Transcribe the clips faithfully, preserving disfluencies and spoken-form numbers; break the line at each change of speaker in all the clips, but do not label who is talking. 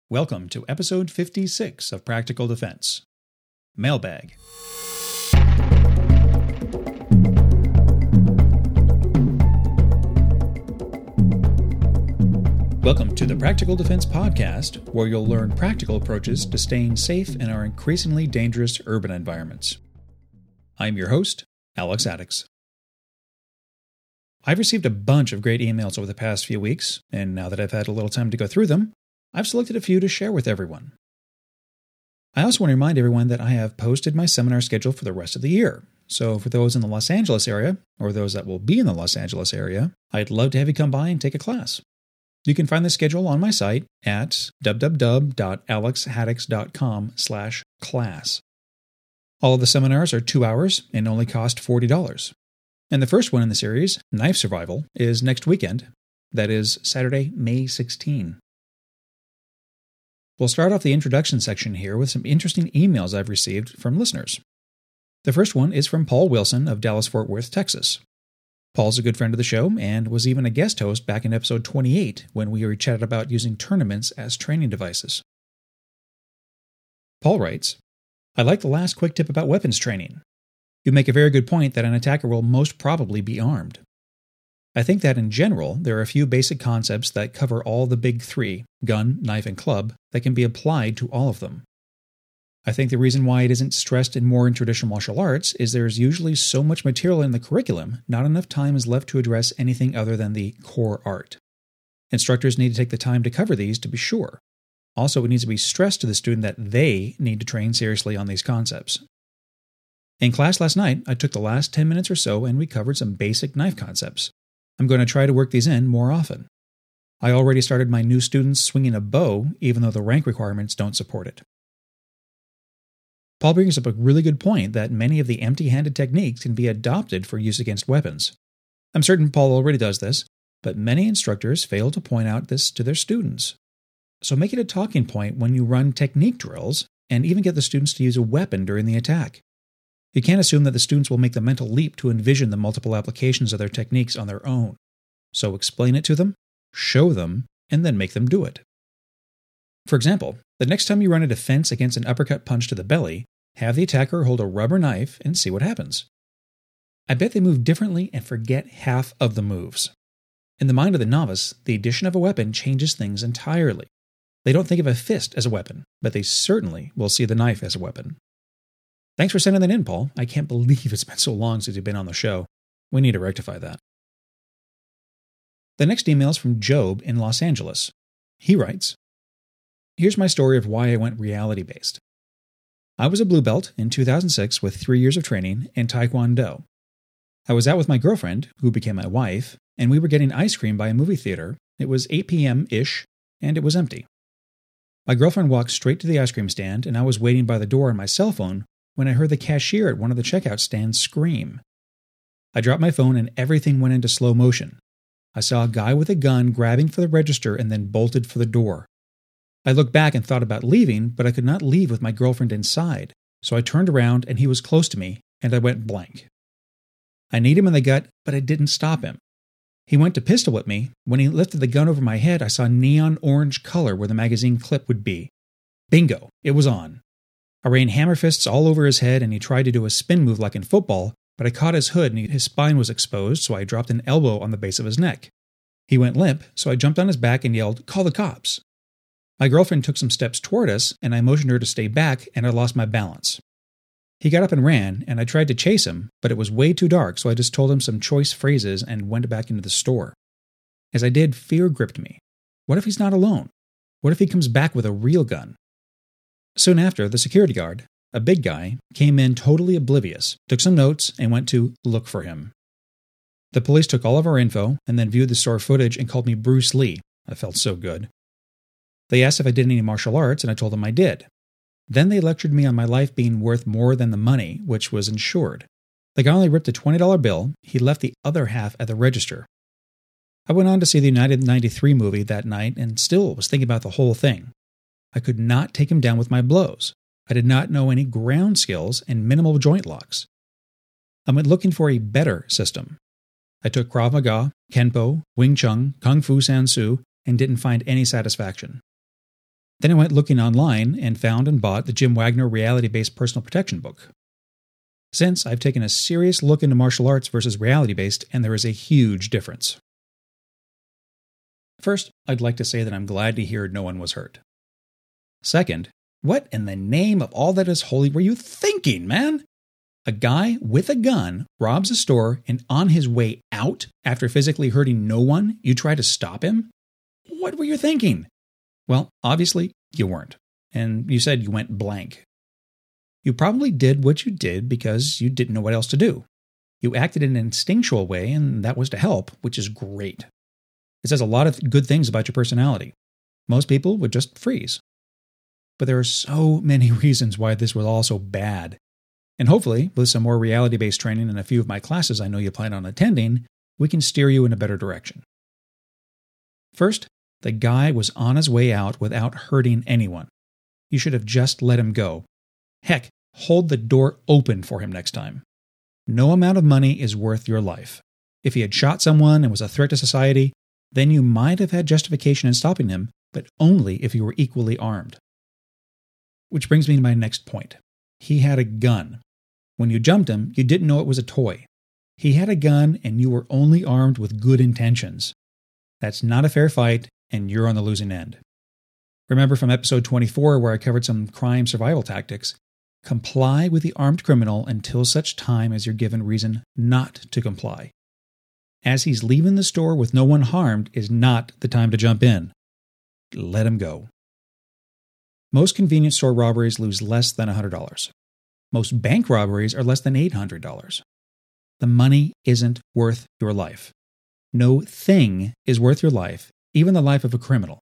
Welcome to episode fifty-six of Practical Defense. Mailbag. Welcome to the Practical Defense Podcast, where you'll learn practical approaches to staying safe in our increasingly dangerous urban environments. I'm your host, Alex Addix. I've received a bunch of great emails over the past few weeks, and now that I've had a little time to go through them, I've selected a few to share with everyone. I also want to remind everyone that I have posted my seminar schedule for the rest of the year. So for those in the Los Angeles area, or those that will be in the Los Angeles area, I'd love to have you come by and take a class. You can find the schedule on my site at w w w dot alex haddix dot com slash class. All of the seminars are two hours and only cost forty dollars. And the first one in the series, Knife Survival, is next weekend. That is Saturday, May sixteenth. We'll start off the introduction section here with some interesting emails I've received from listeners. The first one is from Paul Wilson of Dallas-Fort Worth, Texas. Paul's a good friend of the show and was even a guest host back in episode twenty-eight when we chatted about using tournaments as training devices. Paul writes, I like the last quick tip about weapons training. You make a very good point that an attacker will most probably be armed. I think that in general, there are a few basic concepts that cover all the big three, gun, knife, and club, that can be applied to all of them. I think the reason why it isn't stressed in more in traditional martial arts is there is usually so much material in the curriculum, not enough time is left to address anything other than the core art. Instructors need to take the time to cover these to be sure. Also, it needs to be stressed to the student that they need to train seriously on these concepts. In class last night, I took the last ten minutes or so and we covered some basic knife concepts. I'm going to try to work these in more often. I already started my new students swinging a bow, even though the rank requirements don't support it. Paul brings up a really good point that many of the empty-handed techniques can be adopted for use against weapons. I'm certain Paul already does this, but many instructors fail to point out this to their students. So make it a talking point when you run technique drills, and even get the students to use a weapon during the attack. You can't assume that the students will make the mental leap to envision the multiple applications of their techniques on their own. So explain it to them, show them, and then make them do it. For example, the next time you run a defense against an uppercut punch to the belly, have the attacker hold a rubber knife and see what happens. I bet they move differently and forget half of the moves. In the mind of the novice, the addition of a weapon changes things entirely. They don't think of a fist as a weapon, but they certainly will see the knife as a weapon. Thanks for sending that in, Paul. I can't believe it's been so long since you've been on the show. We need to rectify that. The next email is from Job in Los Angeles. He writes, Here's my story of why I went reality-based. I was a blue belt in two thousand six with three years of training in Taekwondo. I was out with my girlfriend, who became my wife, and we were getting ice cream by a movie theater. It was eight p.m.-ish, and it was empty. My girlfriend walked straight to the ice cream stand, and I was waiting by the door on my cell phone when I heard the cashier at one of the checkout stands scream. I dropped my phone and everything went into slow motion. I saw a guy with a gun grabbing for the register and then bolted for the door. I looked back and thought about leaving, but I could not leave with my girlfriend inside, so I turned around and he was close to me, and I went blank. I kneed him in the gut, but I didn't stop him. He went to pistol whip me. When he lifted the gun over my head, I saw neon orange color where the magazine clip would be. Bingo! It was on. I rained hammer fists all over his head and he tried to do a spin move like in football, but I caught his hood and his spine was exposed, so I dropped an elbow on the base of his neck. He went limp, so I jumped on his back and yelled, Call the cops. My girlfriend took some steps toward us and I motioned her to stay back and I lost my balance. He got up and ran and I tried to chase him, but it was way too dark, so I just told him some choice phrases and went back into the store. As I did, fear gripped me. What if he's not alone? What if he comes back with a real gun? Soon after, the security guard, a big guy, came in totally oblivious, took some notes, and went to look for him. The police took all of our info and then viewed the store footage and called me Bruce Lee. I felt so good. They asked if I did any martial arts, and I told them I did. Then they lectured me on my life being worth more than the money, which was insured. The guy only ripped a twenty dollar bill. He left the other half at the register. I went on to see the United ninety-three movie that night and still was thinking about the whole thing. I could not take him down with my blows. I did not know any ground skills and minimal joint locks. I went looking for a better system. I took Krav Maga, Kenpo, Wing Chun, Kung Fu Sansu, and didn't find any satisfaction. Then I went looking online and found and bought the Jim Wagner reality-based personal protection book. Since, I've taken a serious look into martial arts versus reality-based, and there is a huge difference. First, I'd like to say that I'm glad to hear no one was hurt. Second, what in the name of all that is holy were you thinking, man? A guy with a gun robs a store, and on his way out, after physically hurting no one, you try to stop him? What were you thinking? Well, obviously, you weren't. And you said you went blank. You probably did what you did because you didn't know what else to do. You acted in an instinctual way, and that was to help, which is great. It says a lot of good things about your personality. Most people would just freeze. But there are so many reasons why this was all so bad. And hopefully, with some more reality-based training in a few of my classes I know you plan on attending, we can steer you in a better direction. First, the guy was on his way out without hurting anyone. You should have just let him go. Heck, hold the door open for him next time. No amount of money is worth your life. If he had shot someone and was a threat to society, then you might have had justification in stopping him, but only if you were equally armed. Which brings me to my next point. He had a gun. When you jumped him, you didn't know it was a toy. He had a gun, and you were only armed with good intentions. That's not a fair fight, and you're on the losing end. Remember from episode twenty-four where I covered some crime survival tactics? Comply with the armed criminal until such time as you're given reason not to comply. As he's leaving the store with no one harmed is not the time to jump in. Let him go. Most convenience store robberies lose less than one hundred dollars. Most bank robberies are less than eight hundred dollars. The money isn't worth your life. No thing is worth your life, even the life of a criminal.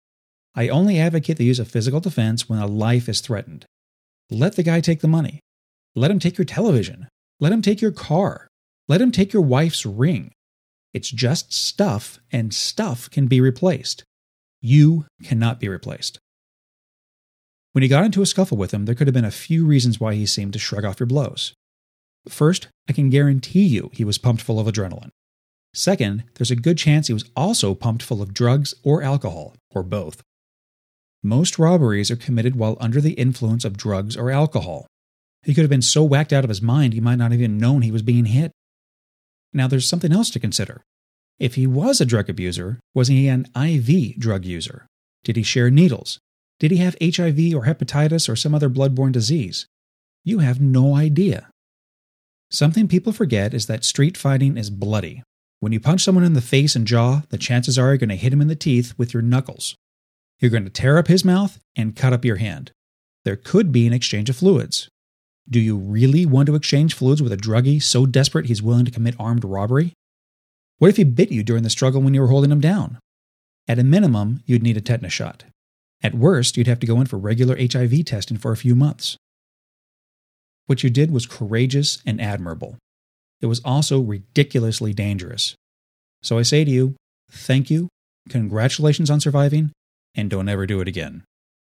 I only advocate the use of physical defense when a life is threatened. Let the guy take the money. Let him take your television. Let him take your car. Let him take your wife's ring. It's just stuff, and stuff can be replaced. You cannot be replaced. When you got into a scuffle with him, there could have been a few reasons why he seemed to shrug off your blows. First, I can guarantee you he was pumped full of adrenaline. Second, there's a good chance he was also pumped full of drugs or alcohol, or both. Most robberies are committed while under the influence of drugs or alcohol. He could have been so whacked out of his mind he might not have even known he was being hit. Now there's something else to consider. If he was a drug abuser, was he an I V drug user? Did he share needles? Did he have H I V or hepatitis or some other bloodborne disease? You have no idea. Something people forget is that street fighting is bloody. When you punch someone in the face and jaw, the chances are you're going to hit him in the teeth with your knuckles. You're going to tear up his mouth and cut up your hand. There could be an exchange of fluids. Do you really want to exchange fluids with a druggie so desperate he's willing to commit armed robbery? What if he bit you during the struggle when you were holding him down? At a minimum, you'd need a tetanus shot. At worst, you'd have to go in for regular H I V testing for a few months. What you did was courageous and admirable. It was also ridiculously dangerous. So I say to you, thank you, congratulations on surviving, and don't ever do it again.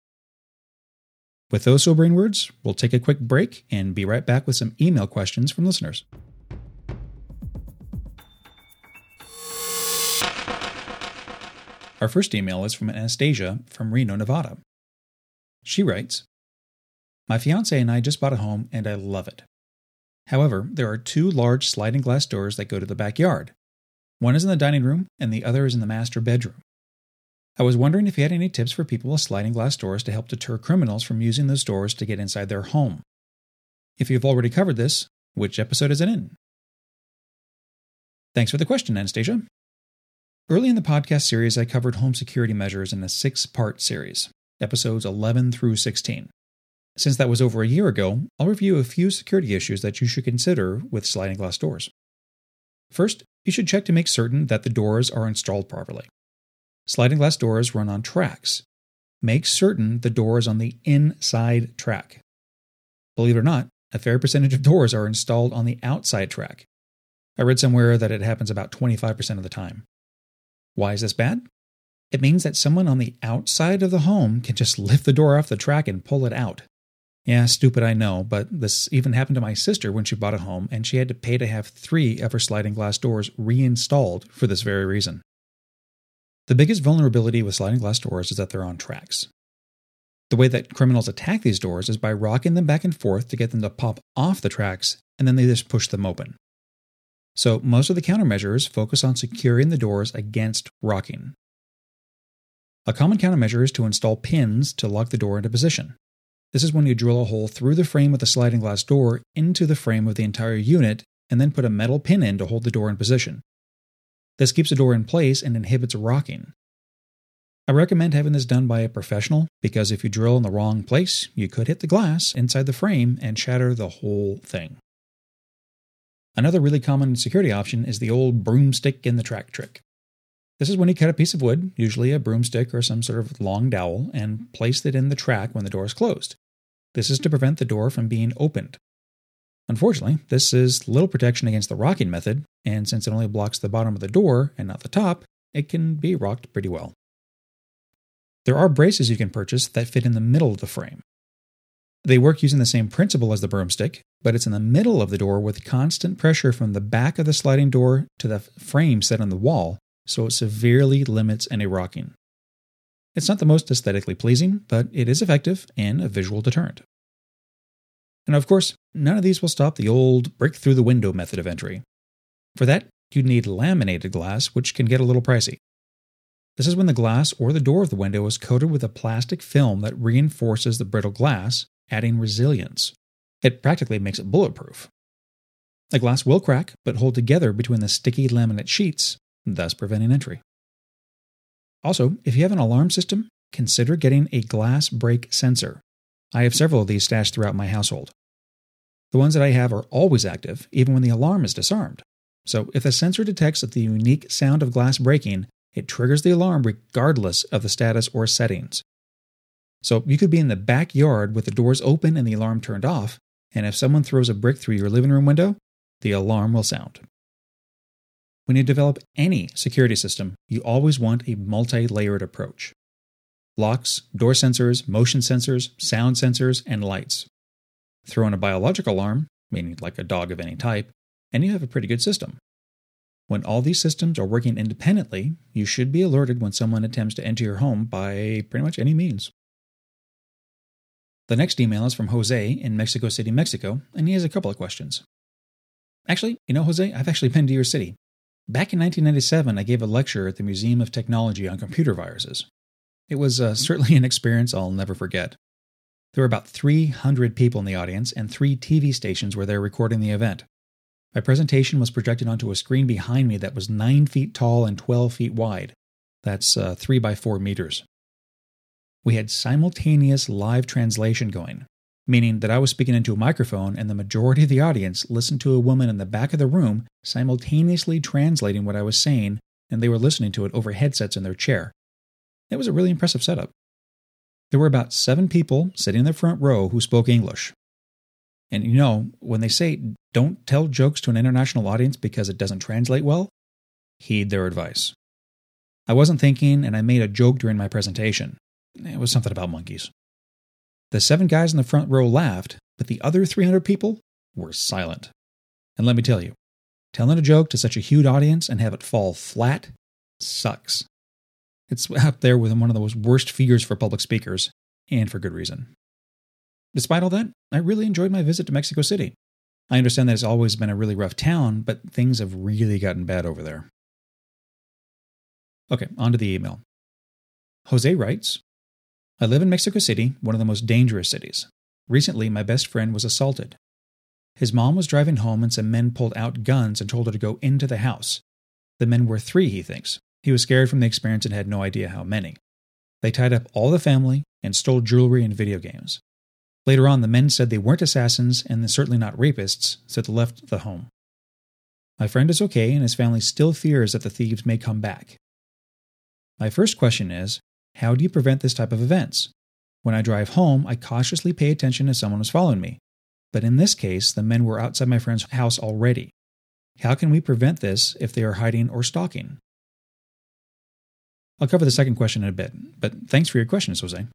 With those sobering words, we'll take a quick break and be right back with some email questions from listeners. Our first email is from Anastasia from Reno, Nevada. She writes, My fiancé and I just bought a home and I love it. However, there are two large sliding glass doors that go to the backyard. One is in the dining room and the other is in the master bedroom. I was wondering if you had any tips for people with sliding glass doors to help deter criminals from using those doors to get inside their home. If you've already covered this, which episode is it in? Thanks for the question, Anastasia. Early in the podcast series, I covered home security measures in a six-part series, episodes eleven through sixteen. Since that was over a year ago, I'll review a few security issues that you should consider with sliding glass doors. First, you should check to make certain that the doors are installed properly. Sliding glass doors run on tracks. Make certain the door is on the inside track. Believe it or not, a fair percentage of doors are installed on the outside track. I read somewhere that it happens about twenty-five percent of the time. Why is this bad? It means that someone on the outside of the home can just lift the door off the track and pull it out. Yeah, stupid, I know, but this even happened to my sister when she bought a home, and she had to pay to have three of her sliding glass doors reinstalled for this very reason. The biggest vulnerability with sliding glass doors is that they're on tracks. The way that criminals attack these doors is by rocking them back and forth to get them to pop off the tracks, and then they just push them open. So most of the countermeasures focus on securing the doors against rocking. A common countermeasure is to install pins to lock the door into position. This is when you drill a hole through the frame of the sliding glass door into the frame of the entire unit and then put a metal pin in to hold the door in position. This keeps the door in place and inhibits rocking. I recommend having this done by a professional because if you drill in the wrong place, you could hit the glass inside the frame and shatter the whole thing. Another really common security option is the old broomstick in the track trick. This is when you cut a piece of wood, usually a broomstick or some sort of long dowel, and place it in the track when the door is closed. This is to prevent the door from being opened. Unfortunately, this is little protection against the rocking method, and since it only blocks the bottom of the door and not the top, it can be rocked pretty well. There are braces you can purchase that fit in the middle of the frame. They work using the same principle as the broomstick, but it's in the middle of the door with constant pressure from the back of the sliding door to the frame set on the wall, so it severely limits any rocking. It's not the most aesthetically pleasing, but it is effective and a visual deterrent. And of course, none of these will stop the old break-through-the-window method of entry. For that, you'd need laminated glass, which can get a little pricey. This is when the glass or the door of the window is coated with a plastic film that reinforces the brittle glass, adding resilience. It practically makes it bulletproof. The glass will crack, but hold together between the sticky laminate sheets, thus preventing entry. Also, if you have an alarm system, consider getting a glass break sensor. I have several of these stashed throughout my household. The ones that I have are always active, even when the alarm is disarmed. So if the sensor detects the unique sound of glass breaking, it triggers the alarm regardless of the status or settings. So you could be in the backyard with the doors open and the alarm turned off, and if someone throws a brick through your living room window, the alarm will sound. When you develop any security system, you always want a multi-layered approach. Locks, door sensors, motion sensors, sound sensors, and lights. Throw in a biological alarm, meaning like a dog of any type, and you have a pretty good system. When all these systems are working independently, you should be alerted when someone attempts to enter your home by pretty much any means. The next email is from Jose in Mexico City, Mexico, and he has a couple of questions. Actually, you know, Jose, I've actually been to your city. Back in nineteen ninety-seven, I gave a lecture at the Museum of Technology on computer viruses. It was uh, certainly an experience I'll never forget. There were about three hundred people in the audience, and three T V stations were there recording the event. My presentation was projected onto a screen behind me that was nine feet tall and twelve feet wide. That's uh, three by four meters. We had simultaneous live translation going, meaning that I was speaking into a microphone and the majority of the audience listened to a woman in the back of the room simultaneously translating what I was saying, and they were listening to it over headsets in their chair. It was a really impressive setup. There were about seven people sitting in the front row who spoke English. And you know, when they say don't tell jokes to an international audience because it doesn't translate well, heed their advice. I wasn't thinking, and I made a joke during my presentation. It was something about monkeys. The seven guys in the front row laughed, but the other three hundred people were silent. And let me tell you, telling a joke to such a huge audience and have it fall flat sucks. It's up there with one of the worst fears for public speakers, and for good reason. Despite all that, I really enjoyed my visit to Mexico City. I understand that it's always been a really rough town, but things have really gotten bad over there. Okay, on to the email. Jose writes, I live in Mexico City, one of the most dangerous cities. Recently, my best friend was assaulted. His mom was driving home and some men pulled out guns and told her to go into the house. The men were three, he thinks. He was scared from the experience and had no idea how many. They tied up all the family and stole jewelry and video games. Later on, the men said they weren't assassins and certainly not rapists, so they left the home. My friend is okay and his family still fears that the thieves may come back. My first question is, how do you prevent this type of events? When I drive home, I cautiously pay attention if someone is following me. But in this case, the men were outside my friend's house already. How can we prevent this if they are hiding or stalking? I'll cover the second question in a bit, but thanks for your questions, Jose.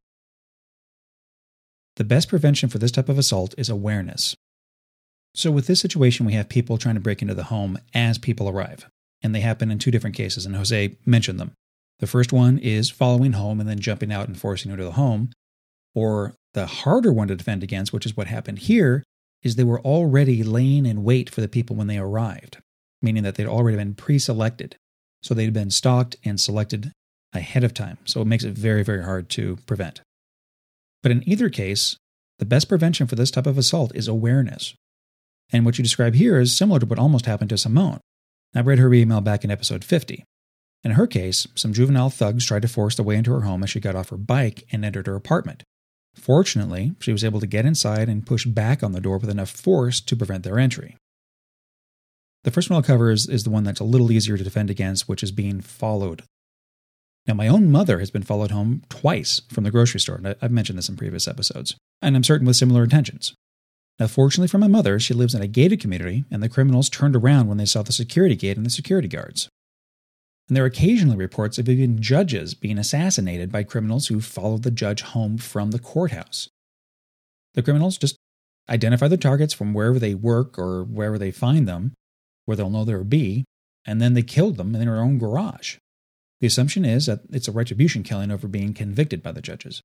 The best prevention for this type of assault is awareness. So with this situation, we have people trying to break into the home as people arrive, and they happen in two different cases, and Jose mentioned them. The first one is following home and then jumping out and forcing into the home. Or the harder one to defend against, which is what happened here, is they were already laying in wait for the people when they arrived, meaning that they'd already been pre-selected. So they'd been stalked and selected ahead of time. So it makes it very, very hard to prevent. But in either case, the best prevention for this type of assault is awareness. And what you describe here is similar to what almost happened to Simone. I read her email back in episode fifty. In her case, some juvenile thugs tried to force their way into her home as she got off her bike and entered her apartment. Fortunately, she was able to get inside and push back on the door with enough force to prevent their entry. The first one I'll cover is, is the one that's a little easier to defend against, which is being followed. Now, my own mother has been followed home twice from the grocery store, and I've mentioned this in previous episodes, and I'm certain with similar intentions. Now, fortunately for my mother, she lives in a gated community, and the criminals turned around when they saw the security gate and the security guards. And there are occasionally reports of even judges being assassinated by criminals who followed the judge home from the courthouse. The criminals just identify their targets from wherever they work or wherever they find them, where they'll know they'll be, and then they killed them in their own garage. The assumption is that it's a retribution killing over being convicted by the judges.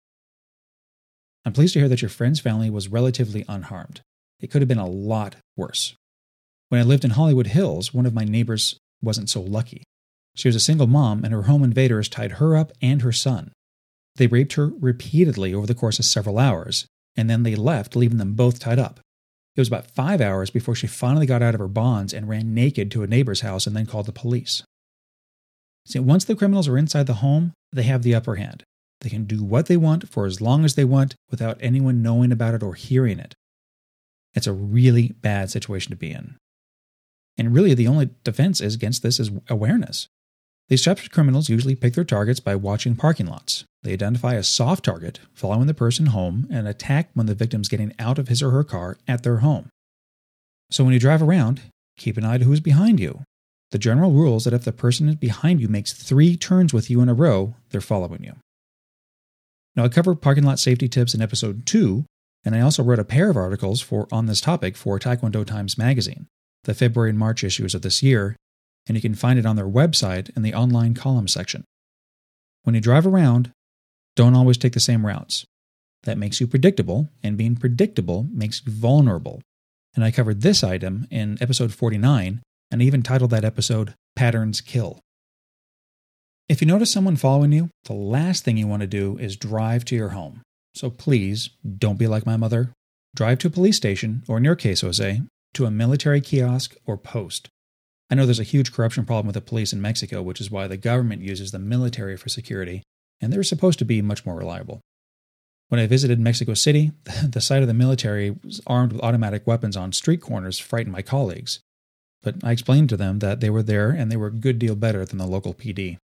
I'm pleased to hear that your friend's family was relatively unharmed. It could have been a lot worse. When I lived in Hollywood Hills, one of my neighbors wasn't so lucky. She was a single mom, and her home invaders tied her up and her son. They raped her repeatedly over the course of several hours, and then they left, leaving them both tied up. It was about five hours before she finally got out of her bonds and ran naked to a neighbor's house and then called the police. See, once the criminals are inside the home, they have the upper hand. They can do what they want for as long as they want without anyone knowing about it or hearing it. It's a really bad situation to be in. And really, the only defense against this is awareness. These types of criminals usually pick their targets by watching parking lots. They identify a soft target, following the person home, and attack when the victim's getting out of his or her car at their home. So when you drive around, keep an eye to who's behind you. The general rule is that if the person behind you makes three turns with you in a row, they're following you. Now, I covered parking lot safety tips in episode two, and I also wrote a pair of articles for on this topic for Taekwondo Times magazine, the February and March issues of this year, and you can find it on their website in the online column section. When you drive around, don't always take the same routes. That makes you predictable, and being predictable makes you vulnerable. And I covered this item in episode forty-nine, and I even titled that episode, Patterns Kill. If you notice someone following you, the last thing you want to do is drive to your home. So please, don't be like my mother. Drive to a police station, or in your case, Jose, to a military kiosk or post. I know there's a huge corruption problem with the police in Mexico, which is why the government uses the military for security, and they're supposed to be much more reliable. When I visited Mexico City, the sight of the military was armed with automatic weapons on street corners frightened my colleagues. But I explained to them that they were there and they were a good deal better than the local P D.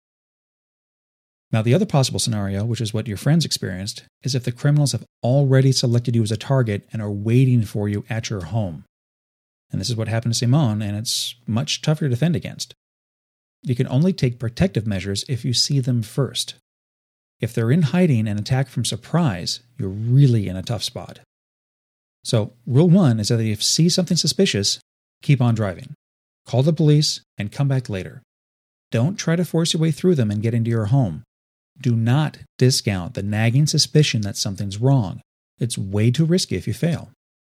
Now, the other possible scenario, which is what your friends experienced, is if the criminals have already selected you as a target and are waiting for you at your home. And this is what happened to Simone, and it's much tougher to defend against. You can only take protective measures if you see them first. If they're in hiding and attack from surprise, you're really in a tough spot. So, rule one is that if you see something suspicious, keep on driving. Call the police and come back later. Don't try to force your way through them and get into your home. Do not discount the nagging suspicion that something's wrong. It's way too risky if you fail.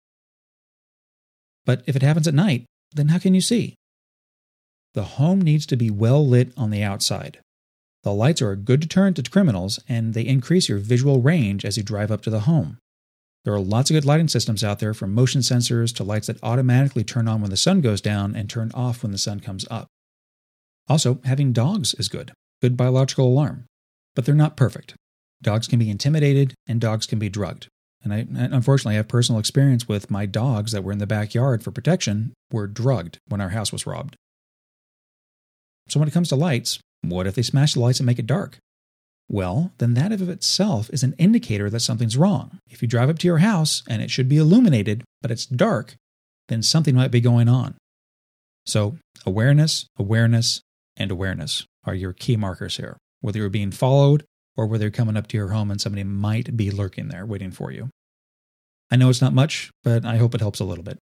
But if it happens at night, then how can you see? The home needs to be well lit on the outside. The lights are a good deterrent to criminals, and they increase your visual range as you drive up to the home. There are lots of good lighting systems out there, from motion sensors to lights that automatically turn on when the sun goes down and turn off when the sun comes up. Also, having dogs is good. Good biological alarm. But they're not perfect. Dogs can be intimidated, and dogs can be drugged. And I unfortunately have personal experience with my dogs that were in the backyard for protection were drugged when our house was robbed. So when it comes to lights, what if they smash the lights and make it dark? Well, then that of itself is an indicator that something's wrong. If you drive up to your house and it should be illuminated, but it's dark, then something might be going on. So awareness, awareness, and awareness are your key markers here, whether you're being followed or whether you're coming up to your home and somebody might be lurking there waiting for you. I know it's not much, but I hope it helps a little bit.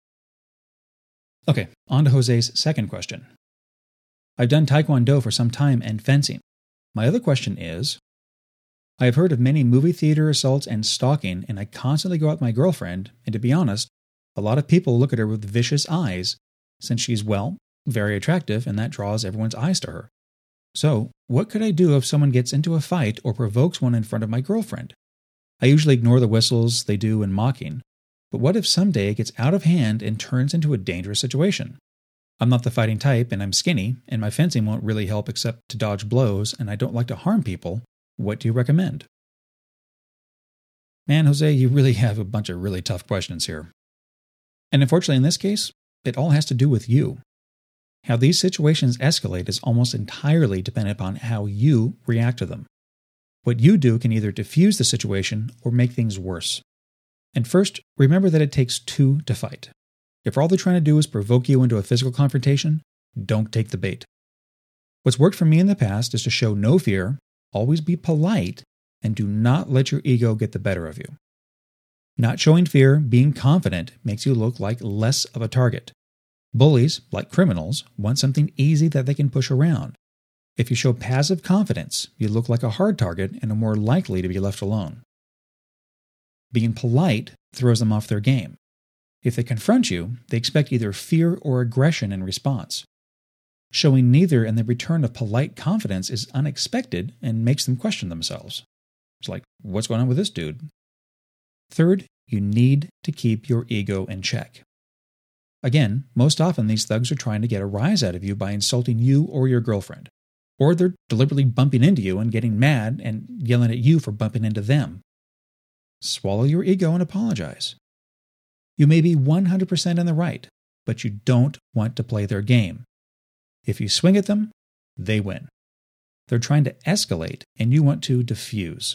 Okay, on to Jose's second question. I've done Taekwondo for some time and fencing. My other question is, I have heard of many movie theater assaults and stalking, and I constantly go out with my girlfriend, and to be honest, a lot of people look at her with vicious eyes, since she's, well, very attractive, and that draws everyone's eyes to her. So, what could I do if someone gets into a fight or provokes one in front of my girlfriend? I usually ignore the whistles they do in mocking, but what if someday it gets out of hand and turns into a dangerous situation? I'm not the fighting type, and I'm skinny, and my fencing won't really help except to dodge blows, and I don't like to harm people. What do you recommend? Man, Jose, you really have a bunch of really tough questions here. And unfortunately, in this case, it all has to do with you. How these situations escalate is almost entirely dependent upon how you react to them. What you do can either diffuse the situation or make things worse. And first, remember that it takes two to fight. If all they're trying to do is provoke you into a physical confrontation, don't take the bait. What's worked for me in the past is to show no fear, always be polite, and do not let your ego get the better of you. Not showing fear, being confident, makes you look like less of a target. Bullies, like criminals, want something easy that they can push around. If you show passive confidence, you look like a hard target and are more likely to be left alone. Being polite throws them off their game. If they confront you, they expect either fear or aggression in response. Showing neither in the return of polite confidence is unexpected and makes them question themselves. It's like, what's going on with this dude? Third, you need to keep your ego in check. Again, most often these thugs are trying to get a rise out of you by insulting you or your girlfriend. Or they're deliberately bumping into you and getting mad and yelling at you for bumping into them. Swallow your ego and apologize. You may be one hundred percent in the right, but you don't want to play their game. If you swing at them, they win. They're trying to escalate, and you want to diffuse.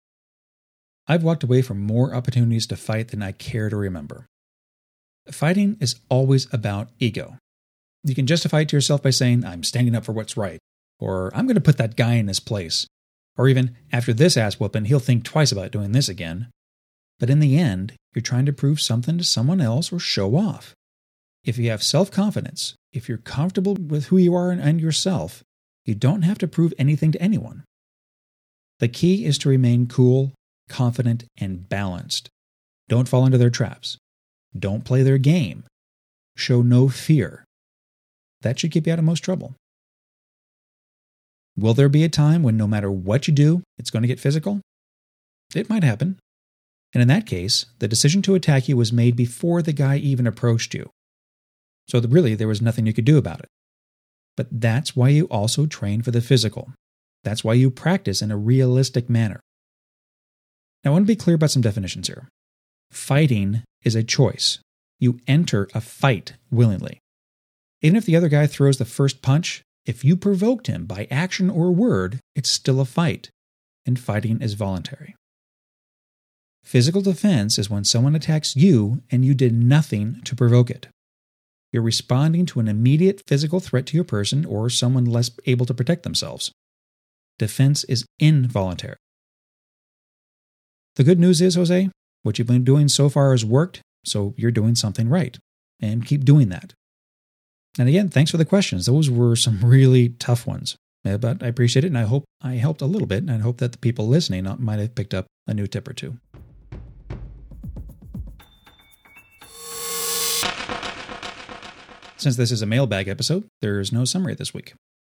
I've walked away from more opportunities to fight than I care to remember. Fighting is always about ego. You can justify it to yourself by saying, I'm standing up for what's right, or I'm going to put that guy in his place, or even, after this ass whooping, he'll think twice about doing this again. But in the end, you're trying to prove something to someone else or show off. If you have self-confidence, if you're comfortable with who you are and yourself, you don't have to prove anything to anyone. The key is to remain cool, confident, and balanced. Don't fall into their traps. Don't play their game. Show no fear. That should keep you out of most trouble. Will there be a time when no matter what you do, it's going to get physical? It might happen. And in that case, the decision to attack you was made before the guy even approached you. So really, there was nothing you could do about it. But that's why you also train for the physical. That's why you practice in a realistic manner. Now, I want to be clear about some definitions here. Fighting is a choice. You enter a fight willingly. Even if the other guy throws the first punch, if you provoked him by action or word, it's still a fight, and fighting is voluntary. Physical defense is when someone attacks you and you did nothing to provoke it. You're responding to an immediate physical threat to your person or someone less able to protect themselves. Defense is involuntary. The good news is, Jose, what you've been doing so far has worked, so you're doing something right. And keep doing that. And again, thanks for the questions. Those were some really tough ones. But I appreciate it, and I hope I helped a little bit, and I hope that the people listening might have picked up a new tip or two. Since this is a mailbag episode, there is no summary this week.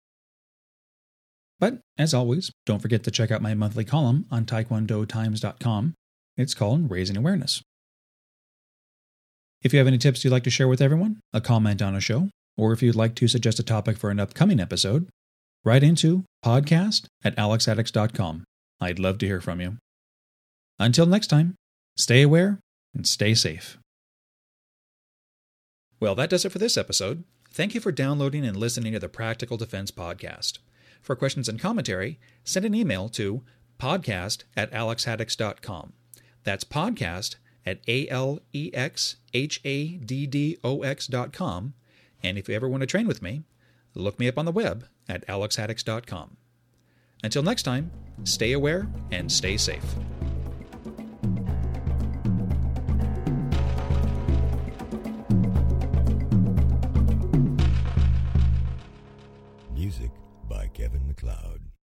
But, as always, don't forget to check out my monthly column on taekwondo times dot com. It's called Raising Awareness. If you have any tips you'd like to share with everyone, a comment on a show, or if you'd like to suggest a topic for an upcoming episode, write into podcast at alex addicts dot com. I'd love to hear from you. Until next time, stay aware and stay safe. Well, that does it for this episode. Thank you for downloading and listening to the Practical Defense Podcast. For questions and commentary, send an email to podcast at alex addicts dot com. That's podcast at A L E X H A D D O X dot com. And if you ever want to train with me, look me up on the web at alex addicts dot com. Until next time, stay aware and stay safe.